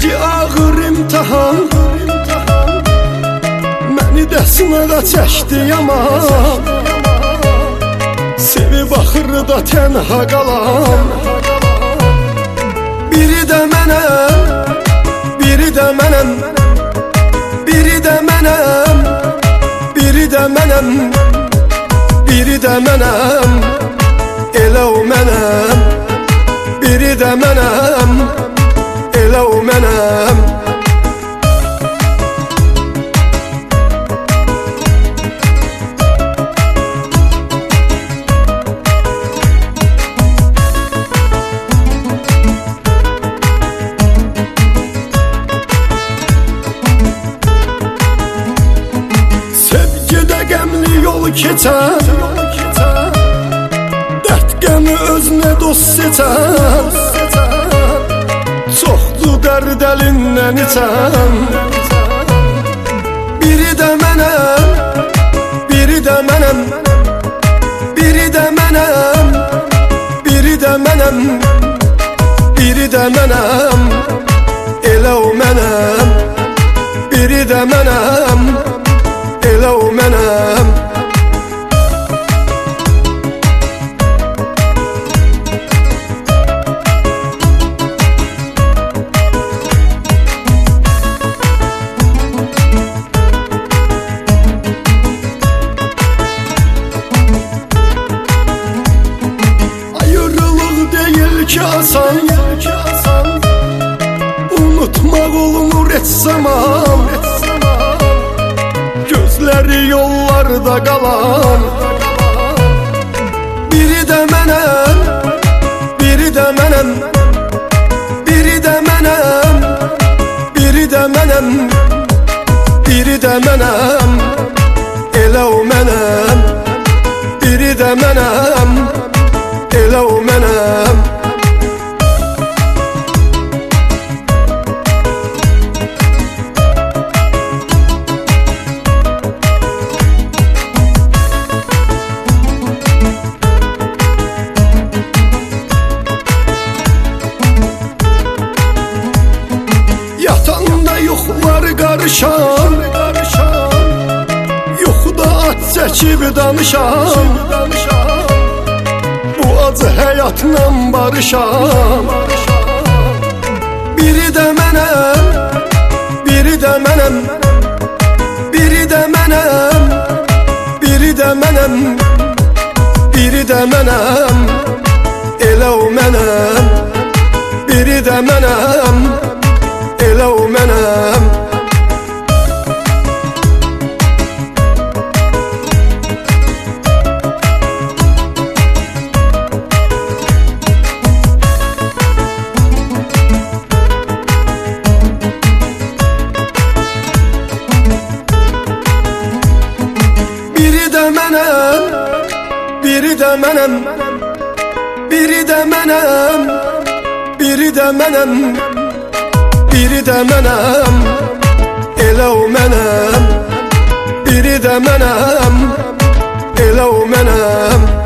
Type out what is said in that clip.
ki ağır imtihan, məni də sınağa çəkdi yaman. Sevib axırı da tənha qalan, biri də mənəm, biri də mənəm, biri də mənəm, biri də mənəm, biri də mənəm, elə o mənəm, biri də mənəm, elə o mənəm. Sevgidə qəmli yol keçər, dərd qəmi özünə dost seçər. Çoxdur dərd əlindən içən, biri də mənəm, biri də mənəm, biri də mənəm, biri də mənəm, biri də mənəm, elə o mənəm, biri də mənəm, elə o mənəm. Ayrılıq deyil ki asan, unutmaq olunur heç zaman. Gözləri yollarda qalan, biri də mənəm, biri də mənəm, biri də mənəm, biri də mənəm, biri də mənəm, elə o mənəm, biri də mənəm, elə o mənəm. Yatanda yoxlar qarışan, yoxda at çəkib danışan. Bu acı həyatla barışan, biri də mənəm, biri də mənəm, biri də mənəm, biri də mənəm, biri də mənəm, elə o mənəm, biri də mənəm, elə o mənəm. Biri də mənəm, biri də mənəm, biri də mənəm, biri də mənəm, biri də mənəm, elə o mənəm, biri də mənəm, elə o mənəm.